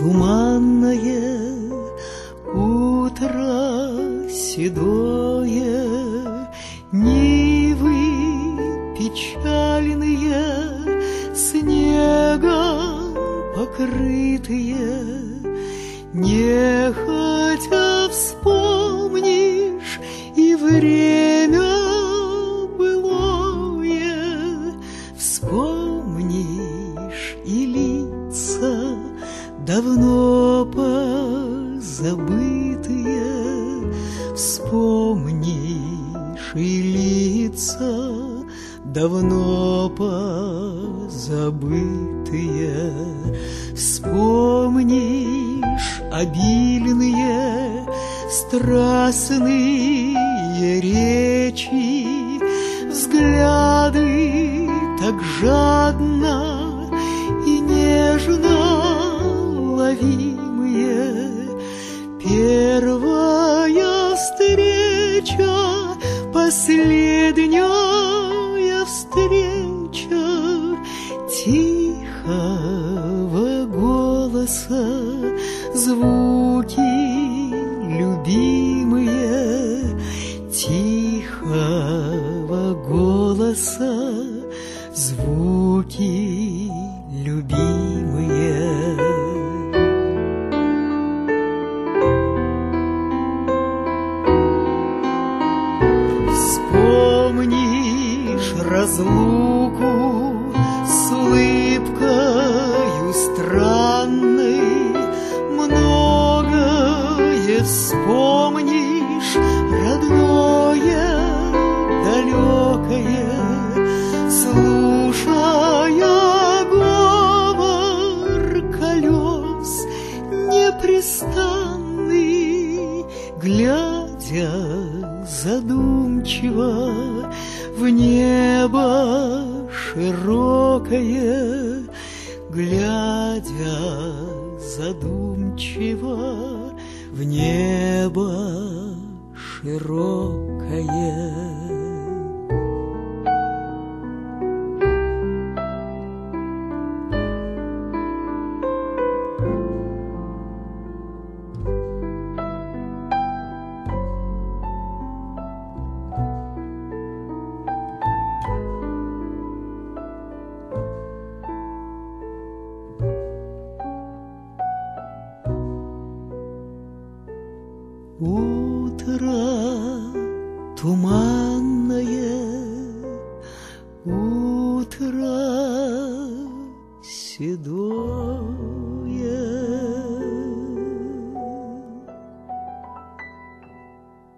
туманное, утро седое, нивы печальные, снегом покрытые, нехотя вспомнишь и время былое, вспомнишь и лица давно позабытые, вспомнишь и лица давно позабытые, вспомнишь обильные страстные речи, взгляды так жадно и нежно ловимые, первая встреча, последняя встреча тихого голоса, звуки любимые, тихого голоса, звуки любимые. Вспомнишь разлуку с улыбкою странной, многое вспомнишь, родное, далекое, слушая говор колес непрестанный, глядя задумчиво в небо широкое, глядя задумчиво в небо широкое. Утро туманное, утро седое.